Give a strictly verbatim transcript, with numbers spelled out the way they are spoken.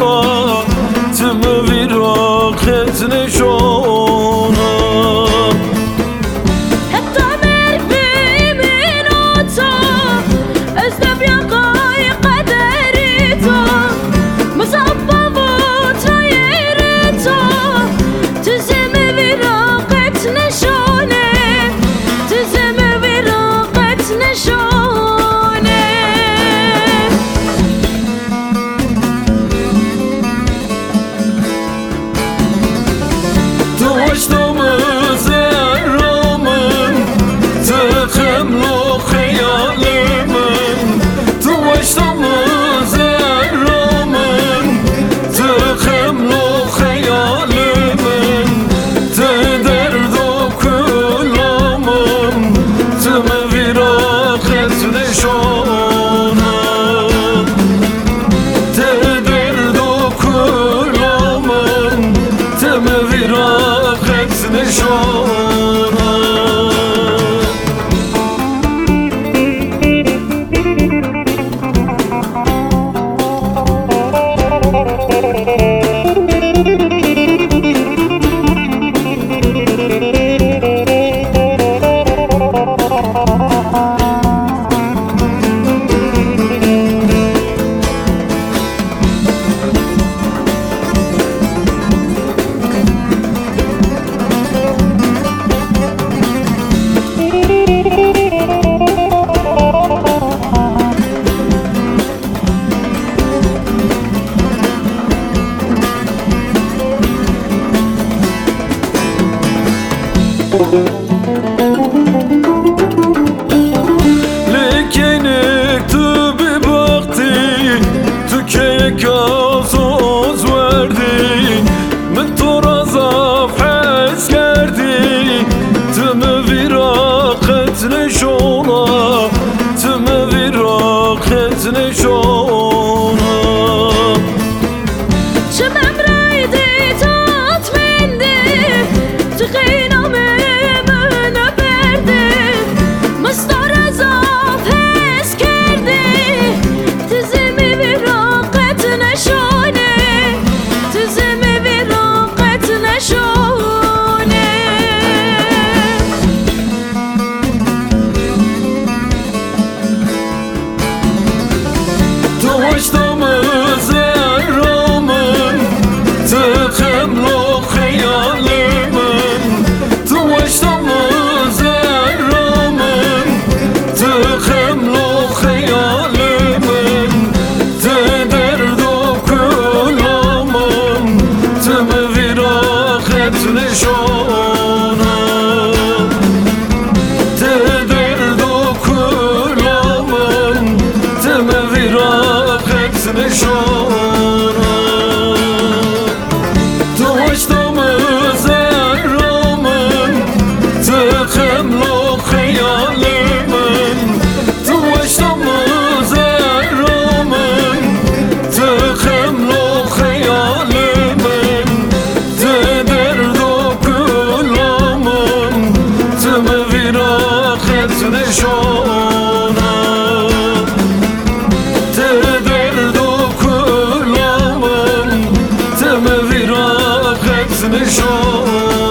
شونا تم وراقت نشونا حتى مرفي من اوتا ازدب يقاي قدريتا مصبب وتغيرتا تزم وراقت نشونا تزم وراقت نشونا دوشتمز رامن تخملو خیالمن دوشتمز رامن تخملو خیالمن تدرد و کلامن تم وراقت نشانم تدرد و کلامن تم وراقت نشانم لیکن تو به وقتی تو که کاسوز وردی من تو را زاف حس کردی تم وراقت نشونا تم وراقت نشونا شمم رايدي تطمندي تقينا من بردي مستر زاف حس كردي تزمي براقت نشوني تزمي براقت نشوني دوشتمز رامن تخملو خیالمن دوشتمز رامن تخملو خیالمن تدرد و کلامن تم وراقت نشانم تدرد و کلامن تم وراقت نشانم دوشتمز رامن تخملو خیالمن دوشتمز رامن تخملو خیالمن تدرد و کلامن تم وراقت نشانم تدرد و کلامن تم وراقت نشانم